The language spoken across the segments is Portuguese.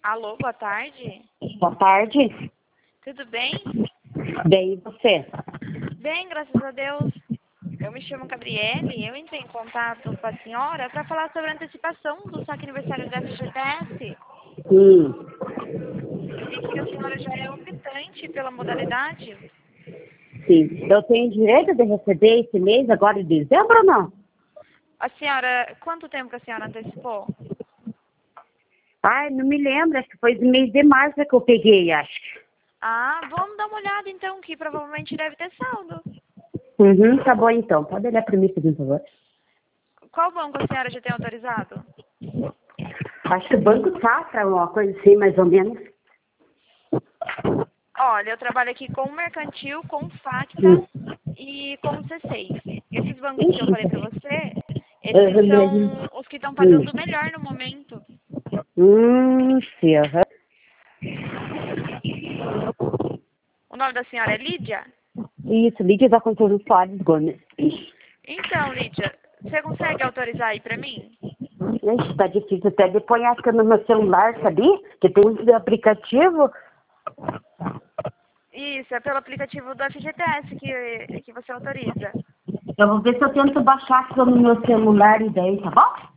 Alô, boa tarde. Boa tarde. Tudo bem? Bem, e você? Bem, graças a Deus. Eu me chamo Gabriele, eu entrei em contato com a senhora para falar sobre a antecipação do saque aniversário da FGTS. Hum, Eu vi que a senhora já é optante pela modalidade. sim. Eu tenho direito de receber esse mês, agora em dezembro ou não? A senhora, quanto tempo que a senhora antecipou? Ai, não me lembro, acho que foi no mês de março que eu peguei, acho. Ah, vamos dar uma olhada então, que provavelmente deve ter saldo. Uhum, tá bom então. Pode olhar para mim, por favor. Qual banco a senhora já tem autorizado? Acho que o Banco Safra, uma coisa assim, mais ou menos. Olha, eu trabalho aqui com o Mercantil, com o Facta Hum. e com o C6. Esses bancos que eu falei para você, esses Uhum. são os que estão Hum. pagando melhor no momento. Sim, aham. O nome da senhora é Lídia? Isso, Lídia da Contorno Soares Gomes. Então, Lídia, você consegue autorizar aí para mim? Ixi, tá difícil até de pôr acho que no meu celular, sabia? Que tem um aplicativo. Isso, é pelo aplicativo do FGTS que você autoriza. Eu vou ver se eu tento baixar aqui no meu celular e daí, tá bom?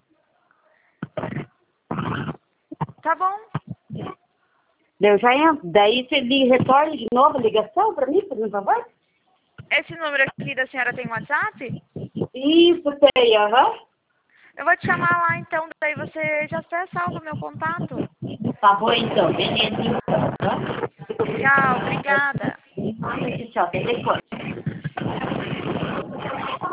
Tá bom. Eu já entro. Daí você retorna de novo a ligação para mim, por favor? Esse número aqui da senhora tem WhatsApp? Isso, tem, aham. Eu vou te chamar lá então, daí você já salva o meu contato. Tá bom então, beleza então. Tá? Tchau, obrigada. Tchau, até depois.